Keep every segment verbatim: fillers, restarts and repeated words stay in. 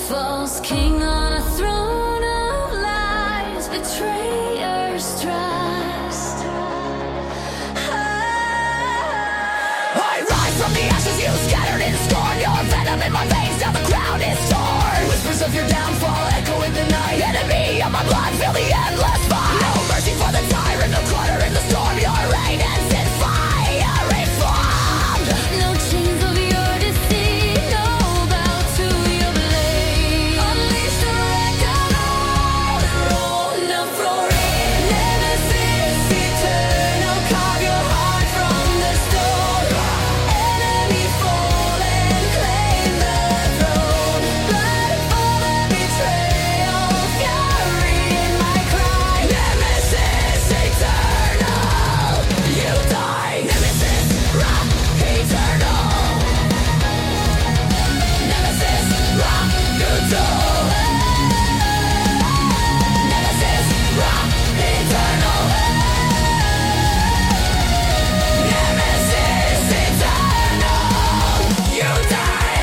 False king on a throne of lies, betrayers trust. I rise from the ashes you scattered in scorn. Your venom in my veins, now the ground is torn. Whispers of your downfall echo in the night. Enemy of my blood, feel the endless fight. No mercy for the tyrant, no clutter in the storm. Your reign ends in fire reformed. No chains of your deceit, no bow to your blade. Unleash the wreck of the world and roll no Florin. Nemesis eternal, carve your heart from the stone. Enemy fall and claim the throne. Blood for the betrayal, fury in my cry. Nemesis eternal, you die. Nemesis rock eternal. Nemesis rock eternal. Nemesis rock eternal. Nemesis eternal, you die.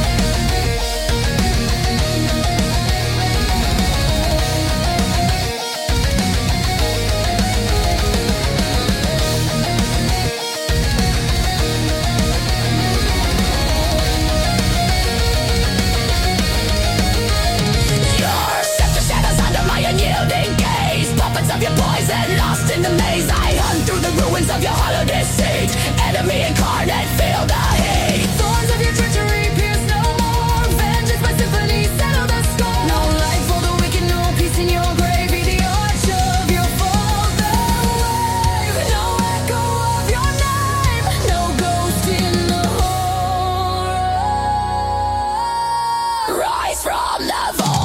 Your scepter shadows under my unyielding gaze. Puppets of your poison, lost in the maze. I hunt through the ruins of your hollow deceit. Enemy incarnate, feel the heat. Thorns of your treachery pierce no more. Vengeance by symphony, settle the score. No life for the wicked, no peace in your grave. Be the arch of your fall, the wave. No echo of your name, no ghost in the horror. Rise from the void.